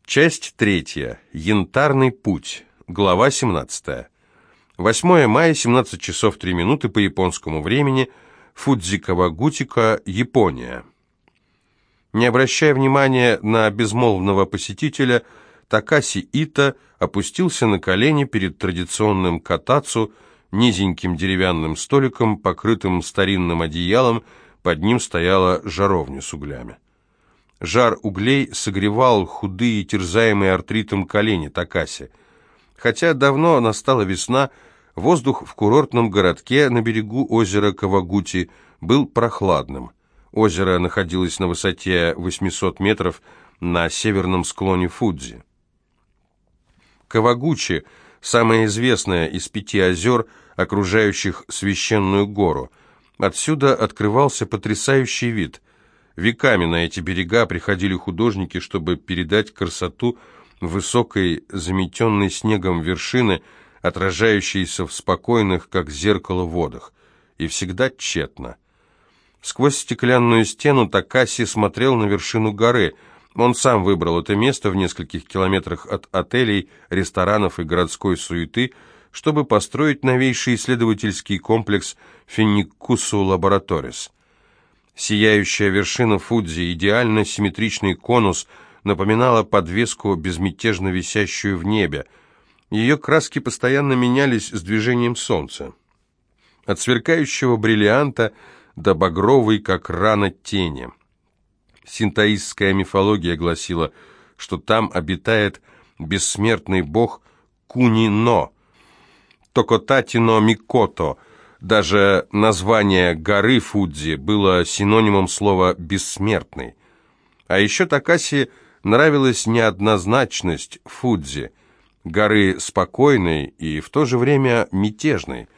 Часть 3. Янтарный путь. Глава 17. 8 мая, 17 часов 3 минуты по японскому времени. Фудзи-Кавагутика, Япония. Не обращая внимания на безмолвного посетителя, Такаси Ито опустился на колени перед традиционным катацу, низеньким деревянным столиком, покрытым старинным одеялом, под ним стояла жаровня с углями. Жар углей согревал худые, терзаемые артритом колени Такаси. Хотя давно настала весна, воздух в курортном городке на берегу озера Кавагути был прохладным. Озеро находилось на высоте 800 метров на северном склоне Фудзи. Кавагучи – самое известное из 5 озер, окружающих священную гору. Отсюда открывался потрясающий вид. Веками на эти берега приходили художники, чтобы передать красоту высокой, заметенной снегом вершины, отражающейся в спокойных, как зеркало, водах. И всегда тщетно. Сквозь стеклянную стену Такаси смотрел на вершину горы. Он сам выбрал это место в нескольких километрах от отелей, ресторанов и городской суеты, чтобы построить новейший исследовательский комплекс Финникусу Лабораторис. Сияющая вершина Фудзи, идеально симметричный конус, напоминала подвеску, безмятежно висящую в небе. Ее краски постоянно менялись с движением солнца. От сверкающего бриллианта до багровой, как рана, тени. Синтоистская мифология гласила, что там обитает бессмертный бог Куни-но, Токотати-но Микото. Даже название горы Фудзи было синонимом слова «бессмертный». А еще Такаси нравилась неоднозначность Фудзи, горы спокойной и в то же время мятежной.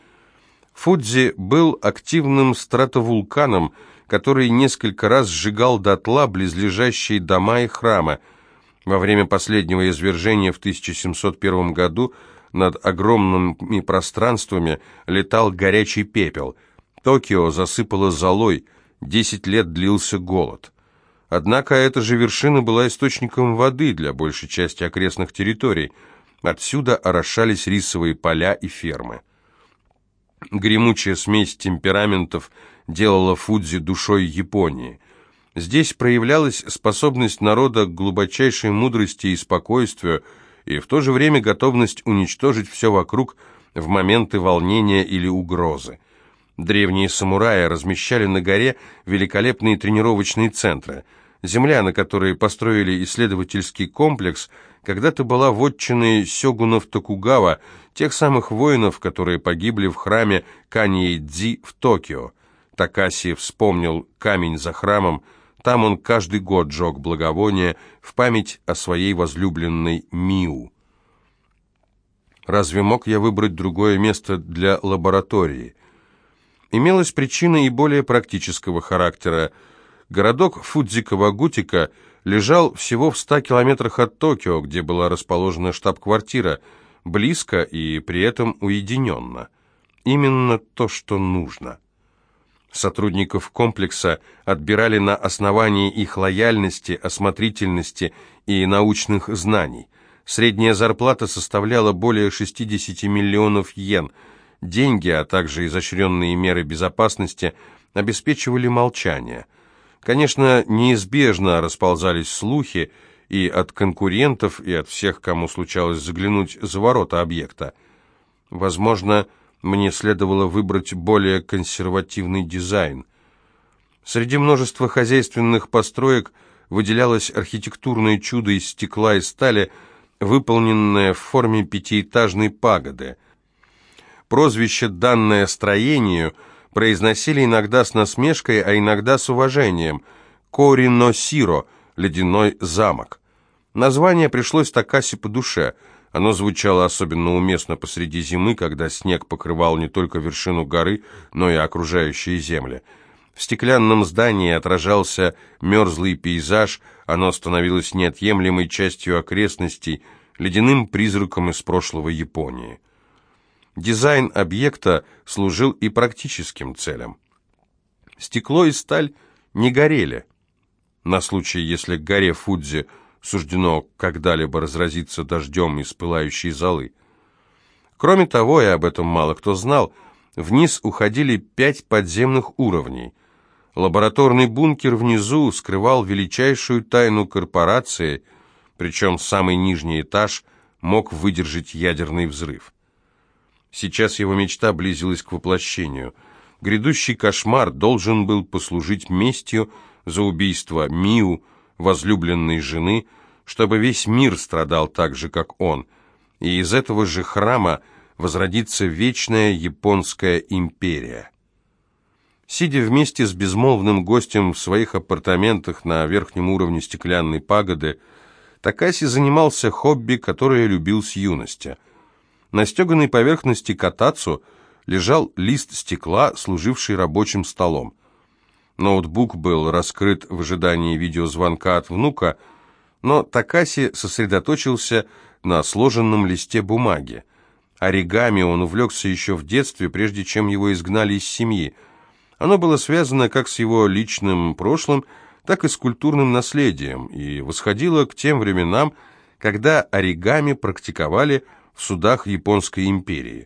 Фудзи был активным стратовулканом, который несколько раз сжигал дотла близлежащие дома и храмы. Во время последнего извержения в 1701 году над огромными пространствами летал горячий пепел. Токио засыпало золой, 10 лет длился голод. Однако эта же вершина была источником воды для большей части окрестных территорий. Отсюда орошались рисовые поля и фермы. Гремучая смесь темпераментов делала Фудзи душой Японии. Здесь проявлялась способность народа к глубочайшей мудрости и спокойствию, и в то же время готовность уничтожить все вокруг в моменты волнения или угрозы. Древние самураи размещали на горе великолепные тренировочные центры. Земля, на которой построили исследовательский комплекс, когда-то была вотчиной сёгунов Токугава, тех самых воинов, которые погибли в храме Каньей-Дзи в Токио. Такаси вспомнил камень за храмом. Там он каждый год жег благовония в память о своей возлюбленной Миу. Разве мог я выбрать другое место для лаборатории? Имелась причина и более практического характера. Городок Фудзи-Кавагутика лежал всего в 100 километрах от Токио, где была расположена штаб-квартира, близко и при этом уединенно. Именно то, что нужно. Сотрудников комплекса отбирали на основании их лояльности, осмотрительности и научных знаний. Средняя зарплата составляла более 60 миллионов йен. Деньги, а также изощренные меры безопасности обеспечивали молчание. Конечно, неизбежно расползались слухи и от конкурентов, и от всех, кому случалось заглянуть за ворота объекта. Возможно, мне следовало выбрать более консервативный дизайн. Среди множества хозяйственных построек выделялось архитектурное чудо из стекла и стали, выполненное в форме пятиэтажной пагоды. Прозвище, данное строению, произносили иногда с насмешкой, а иногда с уважением: «Кори-но-сиро» — «Ледяной замок». Название пришлось Такаси по душе. Оно звучало особенно уместно посреди зимы, когда снег покрывал не только вершину горы, но и окружающие земли. В стеклянном здании отражался мерзлый пейзаж, оно становилось неотъемлемой частью окрестностей, ледяным призраком из прошлого Японии. Дизайн объекта служил и практическим целям. Стекло и сталь не горели. На случай, если к горе Фудзи суждено когда-либо разразиться дождем из пылающей золы. Кроме того, и об этом мало кто знал, вниз уходили 5 подземных уровней. Лабораторный бункер внизу скрывал величайшую тайну корпорации, причем самый нижний этаж мог выдержать ядерный взрыв. Сейчас его мечта близилась к воплощению. Грядущий кошмар должен был послужить местью за убийство Миу, возлюбленной жены, чтобы весь мир страдал так же, как он, и из этого же храма возродится вечная японская империя. Сидя вместе с безмолвным гостем в своих апартаментах на верхнем уровне стеклянной пагоды, Такаси занимался хобби, которое любил с юности. На стеганой поверхности катацу лежал лист стекла, служивший рабочим столом. Ноутбук был раскрыт в ожидании видеозвонка от внука, но Такаси сосредоточился на сложенном листе бумаги. Оригами он увлекся еще в детстве, прежде чем его изгнали из семьи. Оно было связано как с его личным прошлым, так и с культурным наследием, и восходило к тем временам, когда оригами практиковали в судах Японской империи.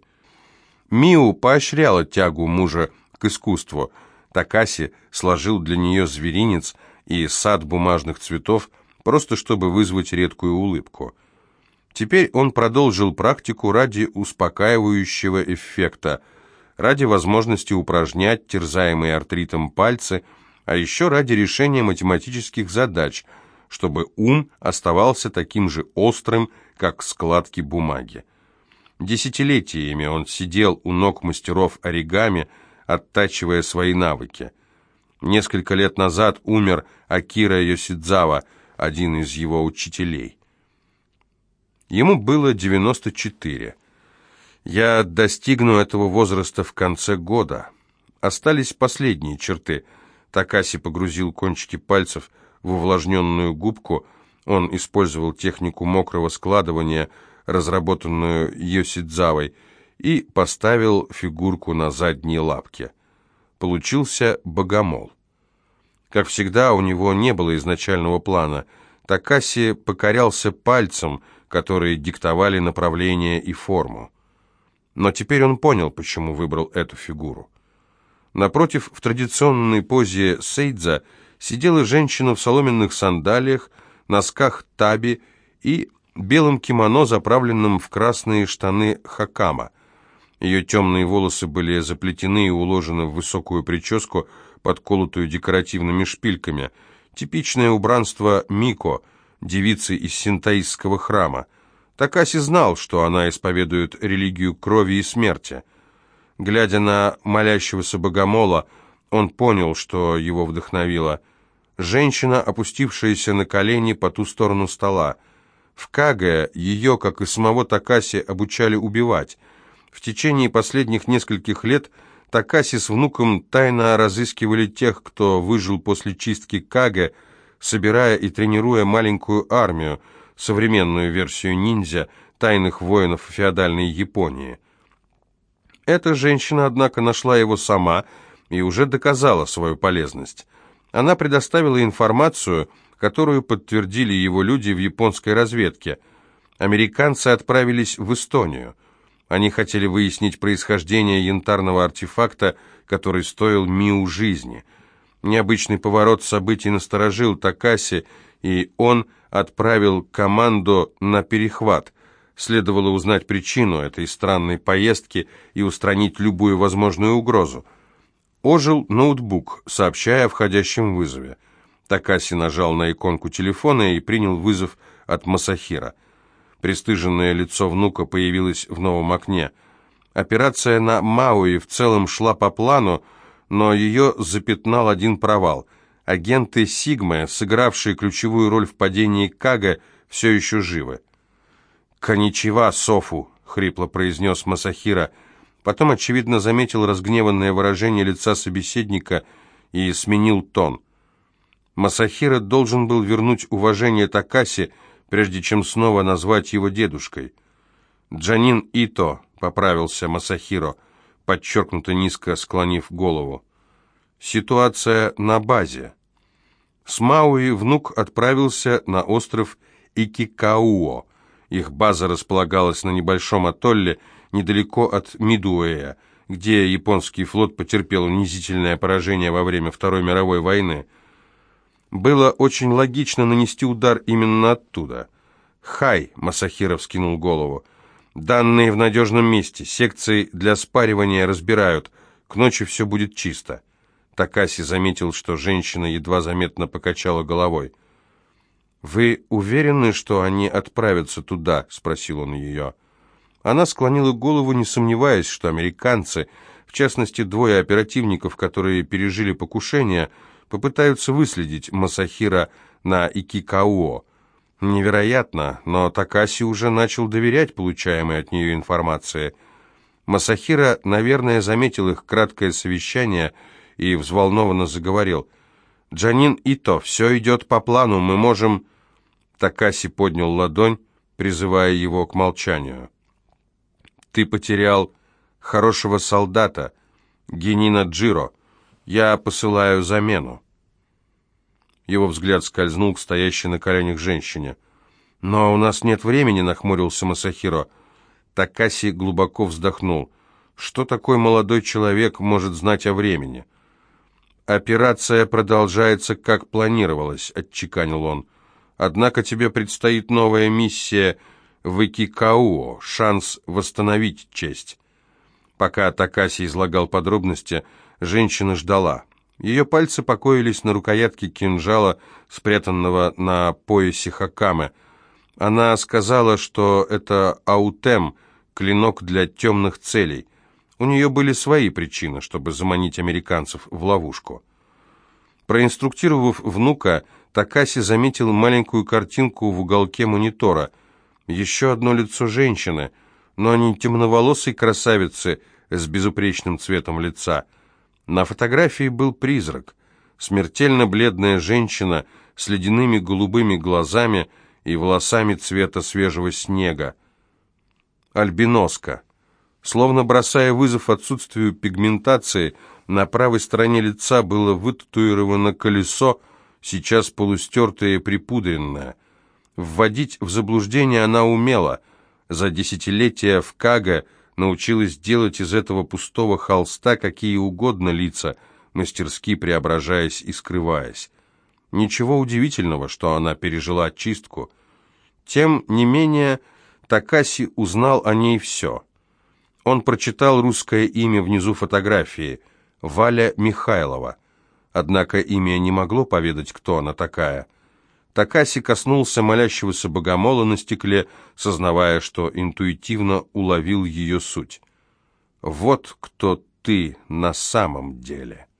Миу поощряла тягу мужа к искусству. Такаси сложил для нее зверинец и сад бумажных цветов, просто чтобы вызвать редкую улыбку. Теперь он продолжил практику ради успокаивающего эффекта, ради возможности упражнять терзаемые артритом пальцы, а еще ради решения математических задач, чтобы ум оставался таким же острым, как складки бумаги. Десятилетиями он сидел у ног мастеров оригами, оттачивая свои навыки. Несколько лет назад умер Акира Йосидзава, один из его учителей. Ему было 94. Я достигну этого возраста в конце года. Остались последние черты. Такаси погрузил кончики пальцев в увлажненную губку. Он использовал технику мокрого складывания, разработанную Йосидзавой, и поставил фигурку на задние лапки. Получился богомол. Как всегда, у него не было изначального плана. Такаси покорялся пальцем, которые диктовали направление и форму. Но теперь он понял, почему выбрал эту фигуру. Напротив, в традиционной позе сейдза сидела женщина в соломенных сандалиях, носках таби и белом кимоно, заправленном в красные штаны хакама. Ее темные волосы были заплетены и уложены в высокую прическу, подколотую декоративными шпильками. Типичное убранство Мико, девицы из синтоистского храма. Такаси знал, что она исповедует религию крови и смерти. Глядя на молящегося богомола, он понял, что его вдохновило. Женщина, опустившаяся на колени по ту сторону стола. В Кагэ ее, как и самого Такаси, обучали убивать. В течение последних нескольких лет Такаси с внуком тайно разыскивали тех, кто выжил после чистки Кагэ, собирая и тренируя маленькую армию, современную версию ниндзя, тайных воинов феодальной Японии. Эта женщина, однако, нашла его сама и уже доказала свою полезность. Она предоставила информацию, которую подтвердили его люди в японской разведке. Американцы отправились в Эстонию. Они хотели выяснить происхождение янтарного артефакта, который стоил Миу жизни. Необычный поворот событий насторожил Такаси, и он отправил команду на перехват. Следовало узнать причину этой странной поездки и устранить любую возможную угрозу. Ожил ноутбук, сообщая о входящем вызове. Такаси нажал на иконку телефона и принял вызов от Масахиро. Пристыженное лицо внука появилось в новом окне. Операция на Мауи в целом шла по плану, но ее запятнал один провал. Агенты Сигмы, сыгравшие ключевую роль в падении Кагэ, все еще живы. «Коничева, Софу!» — хрипло произнес Масахиро. Потом, очевидно, заметил разгневанное выражение лица собеседника и сменил тон. Масахиро должен был вернуть уважение Такаси, прежде чем снова назвать его дедушкой. «Джанин Ито», — поправился Масахиро, подчеркнуто низко склонив голову. «Ситуация на базе». С Мауи внук отправился на остров Икикауо. Их база располагалась на небольшом атолле недалеко от Мидуэя, где японский флот потерпел унизительное поражение во время Второй мировой войны. Было очень логично нанести удар именно оттуда. «Хай!» — Масахиро вскинул голову. «Данные в надежном месте. Секции для спаривания разбирают. К ночи все будет чисто». Такаси заметил, что женщина едва заметно покачала головой. «Вы уверены, что они отправятся туда?» — спросил он ее. Она склонила голову, не сомневаясь, что американцы, в частности, двое оперативников, которые пережили покушение, попытаются выследить Масахиро на Икикауо. Невероятно, но Такаси уже начал доверять получаемой от нее информации. Масахиро, наверное, заметил их краткое совещание и взволнованно заговорил. «Джанин Ито, все идет по плану, мы можем...» Такаси поднял ладонь, призывая его к молчанию. «Ты потерял хорошего солдата, Генина Джиро. Я посылаю замену». Его взгляд скользнул к стоящей на коленях женщине. «Но у нас нет времени», — нахмурился Масахиро. Такаси глубоко вздохнул. «Что такой молодой человек может знать о времени?» «Операция продолжается, как планировалось», — отчеканил он. «Однако тебе предстоит новая миссия в Икикауо, шанс восстановить честь». Пока Такаси излагал подробности, женщина ждала. Ее пальцы покоились на рукоятке кинжала, спрятанного на поясе Хакаме. Она сказала, что это аутем, клинок для темных целей. У нее были свои причины, чтобы заманить американцев в ловушку. Проинструктировав внука, Такаси заметил маленькую картинку в уголке монитора. Еще одно лицо женщины, но не темноволосой красавицы с безупречным цветом лица. На фотографии был призрак, смертельно бледная женщина с ледяными голубыми глазами и волосами цвета свежего снега. Альбиноска. Словно бросая вызов отсутствию пигментации, на правой стороне лица было вытатуировано колесо, сейчас полустертое и припудренное. Вводить в заблуждение она умела. За десятилетия в Кага научилась делать из этого пустого холста какие угодно лица, мастерски преображаясь и скрываясь. Ничего удивительного, что она пережила чистку. Тем не менее, Такаси узнал о ней все. Он прочитал русское имя внизу фотографии – Валя Михайлова. Однако имя не могло поведать, кто она такая. Такаси коснулся молящегося богомола на стекле, сознавая, что интуитивно уловил ее суть. «Вот кто ты на самом деле».